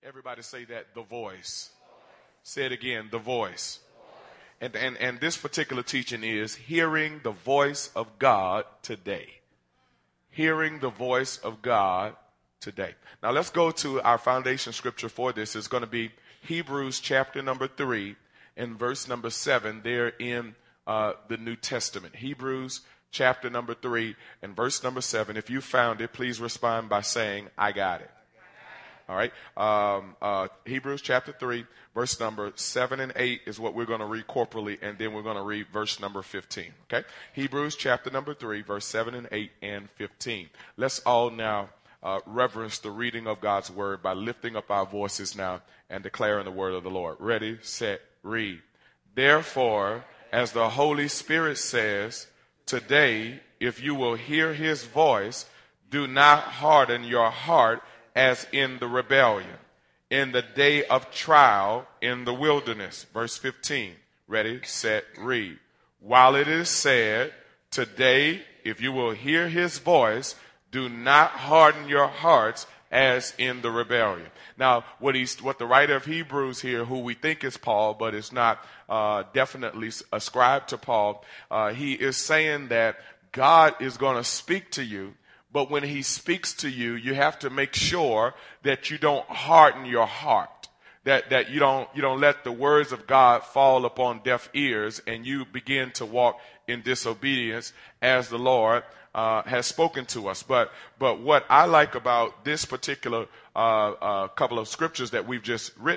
Everybody say that, the voice. Say it again, the voice. And this particular teaching is hearing the voice of God today. Hearing the voice of God today. Now let's go to our foundation scripture for this. It's going to be Hebrews chapter number 3 and verse number 7 there in the New Testament. Hebrews chapter number 3 and verse number 7. If you found it, please respond by saying, I got it. All right. Hebrews chapter 3, verse number 7 and 8 is what we're going to read corporally, and then we're going to read verse number 15. Okay. Hebrews chapter number 3, verse 7 and 8 and 15. Let's all now reverence the reading of God's word by lifting up our voices now and declaring the word of the Lord. Ready, set, read. Therefore, as the Holy Spirit says, today, if you will hear his voice, do not harden your heart as in the rebellion, in the day of trial in the wilderness. Verse 15. Ready, set, read. While it is said, today, if you will hear his voice, do not harden your hearts as in the rebellion. Now, what the writer of Hebrews here, who we think is Paul, but is not definitely ascribed to Paul, he is saying that God is going to speak to you. But when he speaks to you, you have to make sure that you don't harden your heart, that you don't let the words of God fall upon deaf ears and you begin to walk in disobedience as the Lord has spoken to us. But what I like about this particular couple of scriptures that we've just read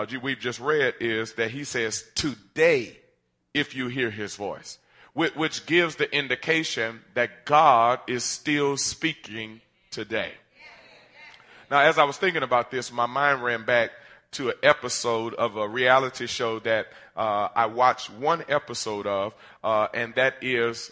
is that he says, today, if you hear his voice. Which gives the indication that God is still speaking today. Now, as I was thinking about this, my mind ran back to an episode of a reality show that I watched one episode of, and that is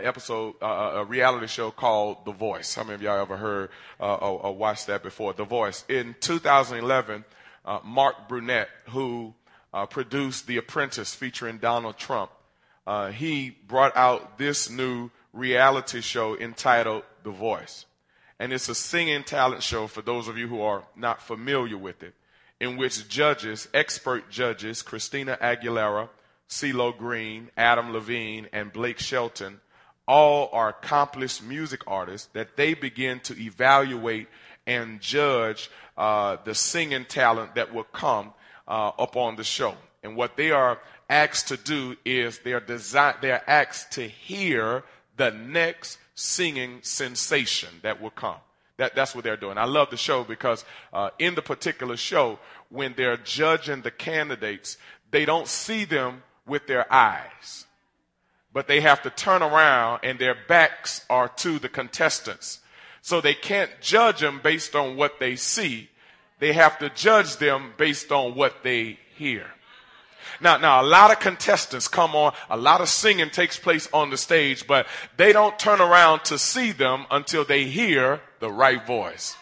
a reality show called The Voice. How many of y'all ever heard or watched that before? The Voice. In 2011, Mark Burnett, who produced The Apprentice featuring Donald Trump, he brought out this new reality show entitled The Voice. And it's a singing talent show for those of you who are not familiar with it, in which expert judges, Christina Aguilera, CeeLo Green, Adam Levine, and Blake Shelton, all are accomplished music artists that they begin to evaluate and judge the singing talent that will come up on the show. And what they are asked to do is they're asked to hear the next singing sensation that will come. That's what they're doing. I love the show because in the particular show, when they're judging the candidates, they don't see them with their eyes, but they have to turn around and their backs are to the contestants. So they can't judge them based on what they see. They have to judge them based on what they hear. Now, a lot of contestants come on, a lot of singing takes place on the stage, but they don't turn around to see them until they hear the right voice.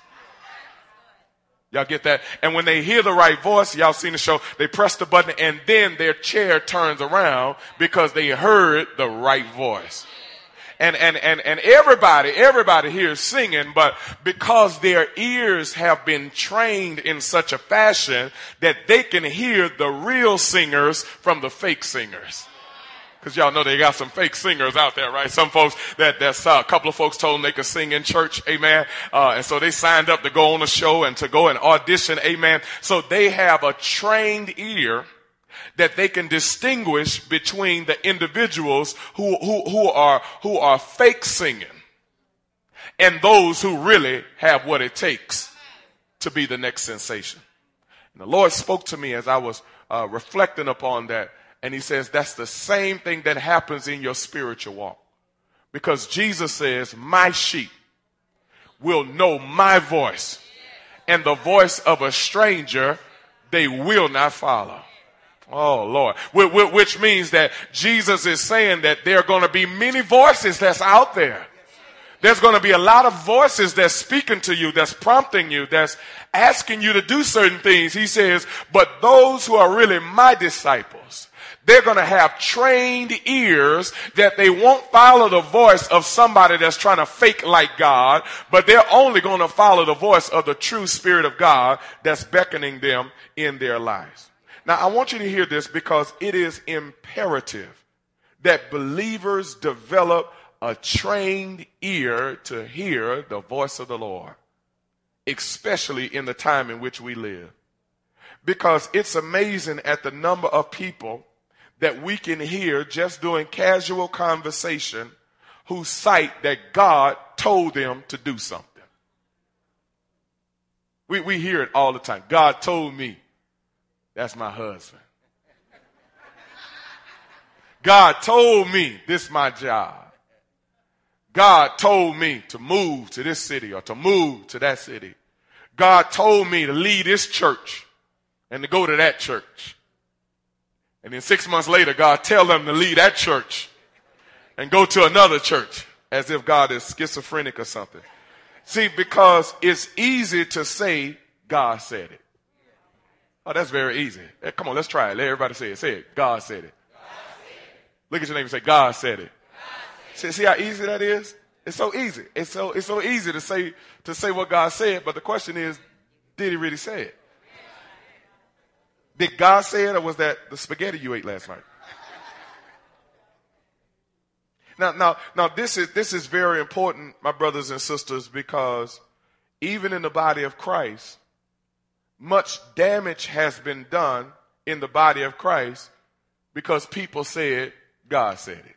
Y'all get that? And when they hear the right voice, y'all seen the show, they press the button and then their chair turns around because they heard the right voice. And everybody here is singing, but because their ears have been trained in such a fashion that they can hear the real singers from the fake singers. Because y'all know they got some fake singers out there, right? Some folks that's a couple of folks told them they could sing in church, amen. And so they signed up to go on a show and to go and audition, amen. So they have a trained ear that they can distinguish between the individuals who are fake singing and those who really have what it takes to be the next sensation. And the Lord spoke to me as I was reflecting upon that, and he says that's the same thing that happens in your spiritual walk. Because Jesus says, my sheep will know my voice, and the voice of a stranger they will not follow. Oh, Lord. Which means that Jesus is saying that there are going to be many voices that's out there There's going to be a lot of voices that's speaking to you, that's prompting you, that's asking you to do certain things. He says, but those who are really my disciples, they're going to have trained ears that they won't follow the voice of somebody that's trying to fake like God, but they're only going to follow the voice of the true Spirit of God that's beckoning them in their lives. Now, I want you to hear this because it is imperative that believers develop a trained ear to hear the voice of the Lord, especially in the time in which we live. Because it's amazing at the number of people that we can hear just doing casual conversation who cite that God told them to do something. We hear it all the time. God told me. That's my husband. God told me this is my job. God told me to move to this city or to move to that city. God told me to lead this church and to go to that church. And then 6 months later, God tell them to leave that church and go to another church, as if God is schizophrenic or something. See, because it's easy to say, God said it. Oh, that's very easy. Hey, come on, let's try it. Let everybody say it. Say it. God said it. Look at your neighbor and say, God said it. See how easy that is? It's so easy. It's so easy to say what God said, but the question is, did he really say it? Did God say it, or was that the spaghetti you ate last night? Now this is very important, my brothers and sisters, because even in the body of Christ, much damage has been done in the body of Christ because people said, God said it.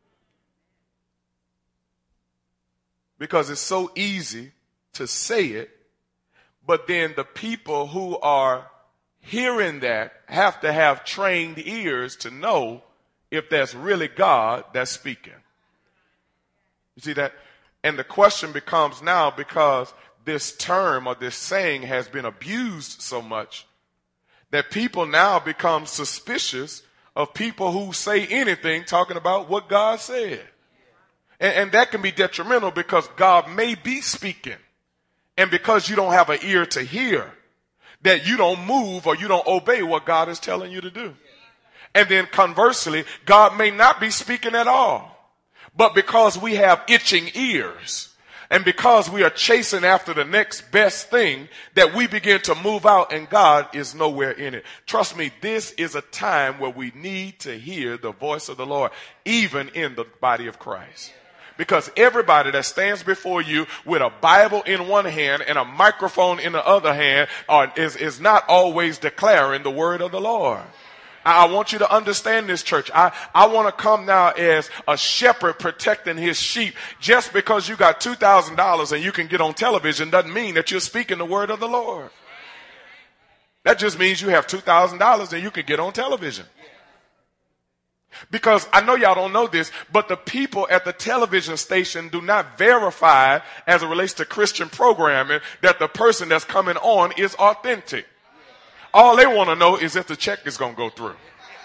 Because it's so easy to say it, but then the people who are hearing that have to have trained ears to know if that's really God that's speaking. You see that? And the question becomes now, because this term or this saying has been abused so much, that people now become suspicious of people who say anything talking about what God said. And that can be detrimental, because God may be speaking, and because you don't have an ear to hear, that you don't move or you don't obey what God is telling you to do. And then conversely, God may not be speaking at all, but because we have itching ears, and because we are chasing after the next best thing, that we begin to move out, and God is nowhere in it. Trust me, this is a time where we need to hear the voice of the Lord, even in the body of Christ. Because everybody that stands before you with a Bible in one hand and a microphone in the other hand is not always declaring the word of the Lord. I want you to understand this, church. I want to come now as a shepherd protecting his sheep. Just because you got $2,000 and you can get on television doesn't mean that you're speaking the word of the Lord. That just means you have $2,000 and you can get on television. Because I know y'all don't know this, but the people at the television station do not verify, as it relates to Christian programming, that the person that's coming on is authentic. All they want to know is if the check is going to go through.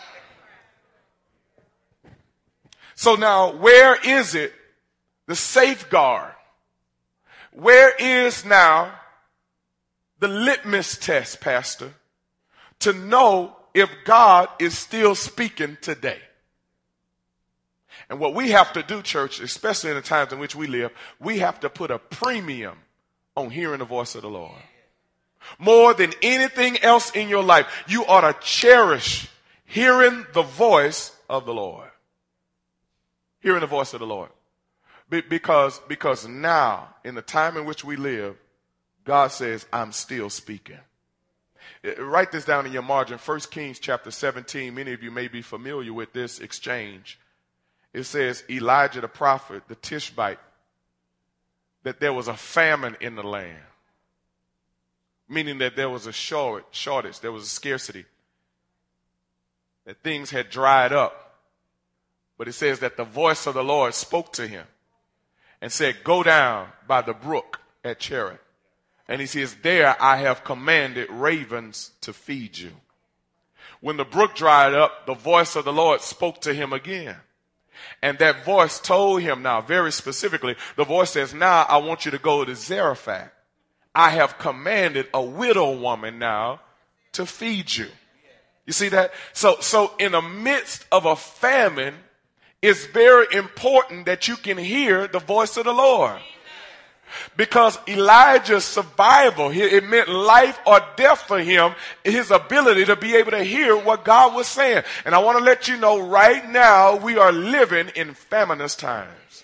So now, where is it, the safeguard? Where is now the litmus test, Pastor, to know if God is still speaking today? And what we have to do, church, especially in the times in which we live, we have to put a premium on hearing the voice of the Lord. More than anything else in your life, you ought to cherish hearing the voice of the Lord. Hearing the voice of the Lord. Because now, in the time in which we live, God says, I'm still speaking. Write this down in your margin. 1 Kings chapter 17. Many of you may be familiar with this exchange. It says Elijah the prophet, the Tishbite, that there was a famine in the land. Meaning that there was a shortage, there was a scarcity. That things had dried up. But it says that the voice of the Lord spoke to him and said, go down by the brook at Cherith. And he says, there I have commanded ravens to feed you. When the brook dried up, the voice of the Lord spoke to him again. And that voice told him now, very specifically, the voice says, now I want you to go to Zarephath. I have commanded a widow woman now to feed you. You see that? So in the midst of a famine, it's very important that you can hear the voice of the Lord. Because Elijah's survival, it meant life or death for him, his ability to be able to hear what God was saying. And I want to let you know right now, we are living in famineous times.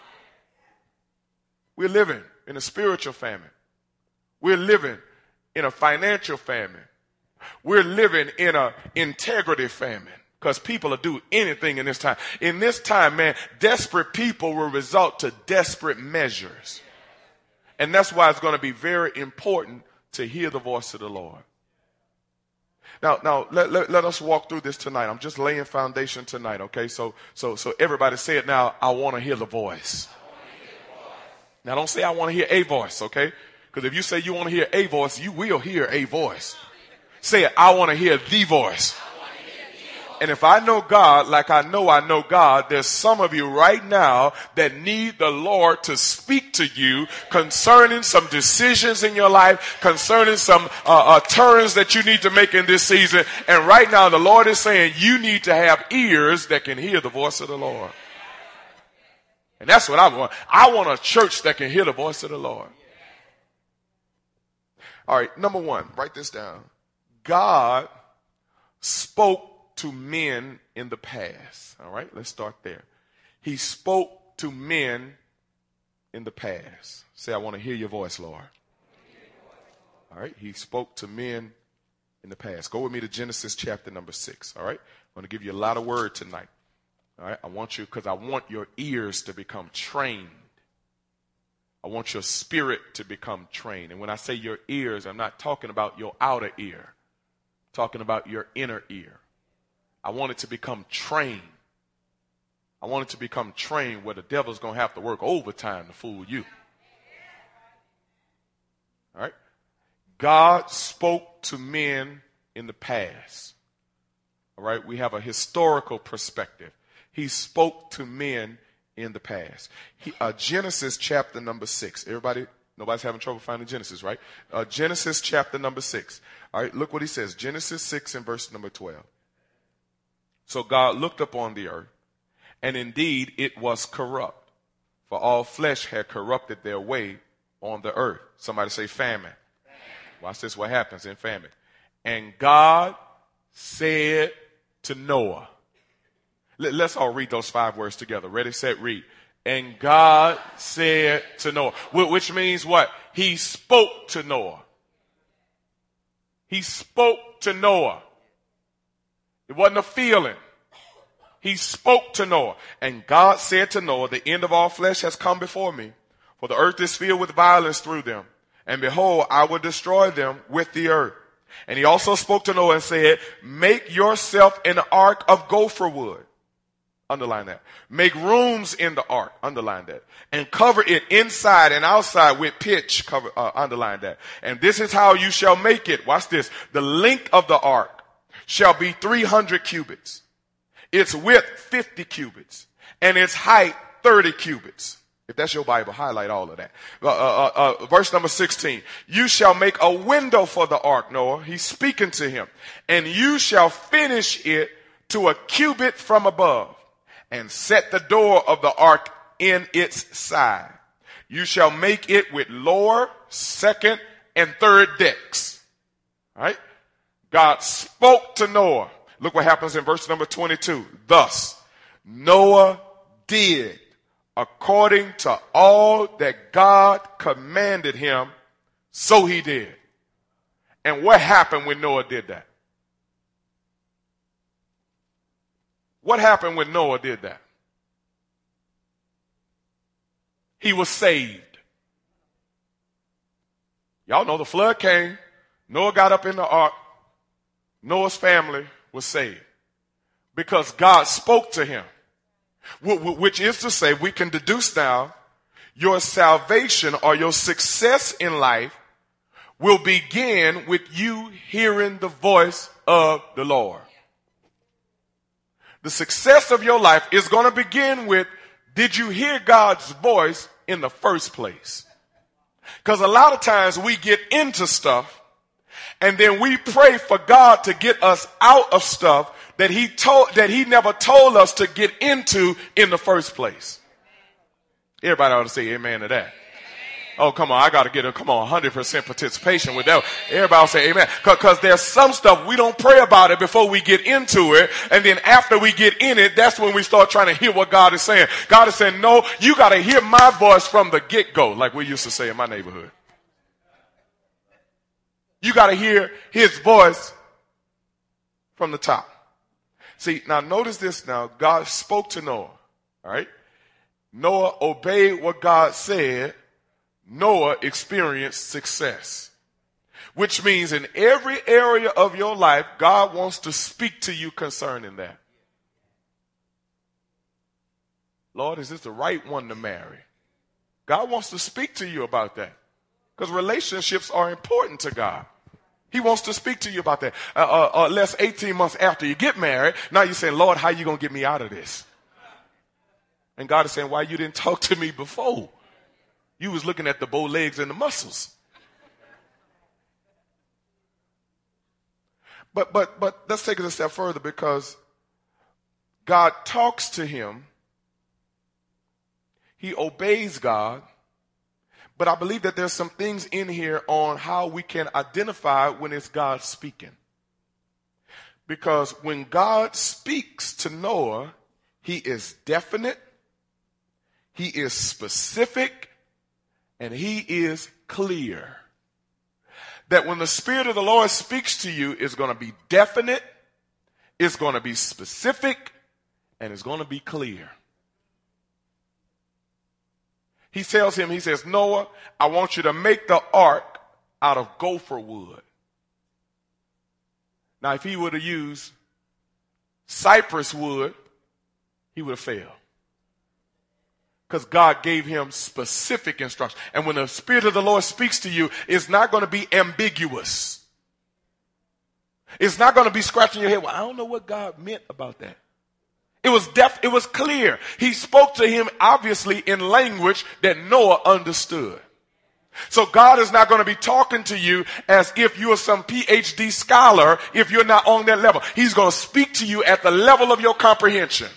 We're living in a spiritual famine. We're living in a financial famine. We're living in an integrity famine. Because people will do anything in this time. In this time, man, desperate people will result to desperate measures. And that's why it's going to be very important to hear the voice of the Lord. Now let us walk through this tonight. I'm just laying foundation tonight, okay? So everybody say it now, I want to hear the voice. Now don't say I want to hear a voice, okay? Because if you say you want to hear a voice, you will hear a voice. Say it, I want to hear the voice. And if I know God like I know God, there's some of you right now that need the Lord to speak to you concerning some decisions in your life, concerning some turns that you need to make in this season. And right now the Lord is saying you need to have ears that can hear the voice of the Lord. And that's what I want. I want a church that can hear the voice of the Lord. All right, number one, write this down. God spoke to men in the past. All right, let's start there. He spoke to men in the past. Say, I want to hear your voice, Lord. All right, he spoke to men in the past. Go with me to Genesis chapter number 6. All right, I'm going to give you a lot of word tonight. All right, I want you, because I want your ears to become trained. I want your spirit to become trained. And when I say your ears, I'm not talking about your outer ear. I'm talking about your inner ear. I want it to become trained. I want it to become trained where the devil's going to have to work overtime to fool you. All right? God spoke to men in the past. All right? We have a historical perspective. He spoke to men in the past. Genesis chapter number 6. Everybody, nobody's having trouble finding Genesis, right? Genesis chapter number 6. All right, look what he says. Genesis 6 and verse number 12. So God looked upon the earth, and indeed it was corrupt, for all flesh had corrupted their way on the earth. Somebody say famine. Watch this, what happens in famine. And God said to Noah. Let's all read those 5 words together. Ready, set, read. And God said to Noah, which means what? He spoke to Noah. He spoke to Noah. It wasn't a feeling. He spoke to Noah. And God said to Noah, the end of all flesh has come before me, for the earth is filled with violence through them. And behold, I will destroy them with the earth. And he also spoke to Noah and said, make yourself an ark of gopher wood. Underline that. Make rooms in the ark. Underline that. And cover it inside and outside with pitch. Underline that. And this is how you shall make it. Watch this. The length of the ark shall be 300 cubits. Its width 50 cubits. And its height 30 cubits. If that's your Bible, highlight all of that. Verse number 16. You shall make a window for the ark, Noah. He's speaking to him. And you shall finish it to a cubit from above. And set the door of the ark in its side. You shall make it with lower, second, and third decks. All right? God spoke to Noah. Look what happens in verse number 22. Thus, Noah did according to all that God commanded him, so he did. And what happened when Noah did that? What happened when Noah did that? He was saved. Y'all know the flood came. Noah got up in the ark. Noah's family was saved because God spoke to him, which is to say, we can deduce now your salvation or your success in life will begin with you hearing the voice of the Lord. The success of your life is going to begin with, did you hear God's voice in the first place? Because a lot of times we get into stuff and then we pray for God to get us out of stuff that he never told us to get into in the first place. Everybody ought to say amen to that. Oh, come on, I got to get 100% participation with that. Everybody will say amen. Because there's some stuff we don't pray about it before we get into it. And then after we get in it, that's when we start trying to hear what God is saying. God is saying, no, you got to hear my voice from the get-go, like we used to say in my neighborhood. You got to hear his voice from the top. See, now notice this now. God spoke to Noah, all right? Noah obeyed what God said. Noah experienced success, which means in every area of your life, God wants to speak to you concerning that. Lord, is this the right one to marry? God wants to speak to you about that because relationships are important to God. He wants to speak to you about that. Less 18 months after you get married, now you're saying, Lord, how are you going to get me out of this? And God is saying, why you didn't talk to me before? You was looking at the bow legs and the muscles. But let's take it a step further, because God talks to him. He obeys God. But I believe that there's some things in here on how we can identify when it's God speaking. Because when God speaks to Noah, he is definite, he is specific, and he is clear. That when the Spirit of the Lord speaks to you, it's going to be definite, it's going to be specific, and it's going to be clear. He tells him, he says, Noah, I want you to make the ark out of gopher wood. Now, if he would have used cypress wood, he would have failed. Because God gave him specific instructions. And when the Spirit of the Lord speaks to you, it's not going to be ambiguous. It's not going to be scratching your head. Well, I don't know what God meant about that. It was clear. He spoke to him obviously in language that Noah understood. So God is not going to be talking to you as if you are some PhD scholar if you're not on that level. He's going to speak to you at the level of your comprehension.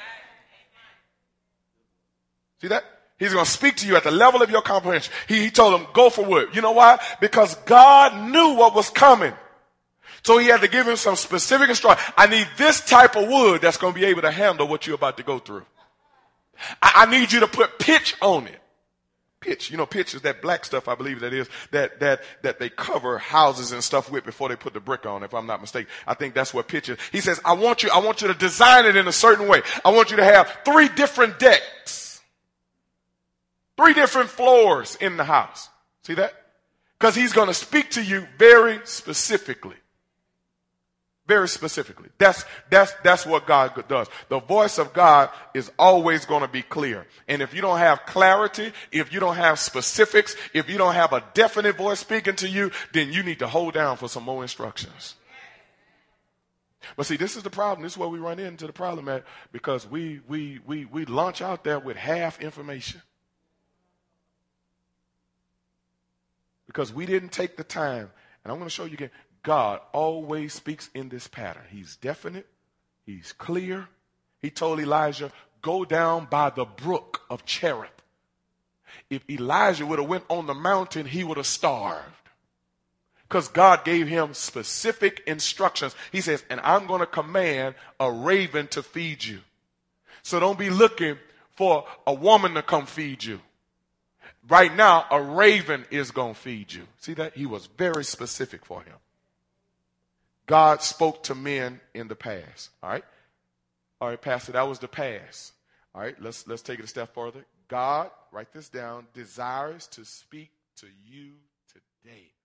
See that? He's going to speak to you at the level of your comprehension. He told him, go for wood. You know why? Because God knew what was coming. So he had to give him some specific instruction. I need this type of wood that's going to be able to handle what you're about to go through. I need you to put pitch on it. Pitch, pitch is that black stuff, I believe that is, that they cover houses and stuff with before they put the brick on, if I'm not mistaken. I think that's what pitch is. He says, I want you to design it in a certain way. I want you to have 3 different decks. 3 different floors in the house. See that? Because he's going to speak to you very specifically. Very specifically. That's what God does. The voice of God is always going to be clear. And if you don't have clarity, if you don't have specifics, if you don't have a definite voice speaking to you, then you need to hold down for some more instructions. But see, this is the problem. This is where we run into the problem at, because we launch out there with half information. Because we didn't take the time. And I'm going to show you again. God always speaks in this pattern. He's definite. He's clear. He told Elijah, go down by the brook of Cherith. If Elijah would have went on the mountain, he would have starved. Because God gave him specific instructions. He says, and I'm going to command a raven to feed you. So don't be looking for a woman to come feed you. Right now, a raven is going to feed you. See that? He was very specific for him. God spoke to men in the past. All right, Pastor, that was the past. All right, let's take it a step further. God, write this down, desires to speak to you today.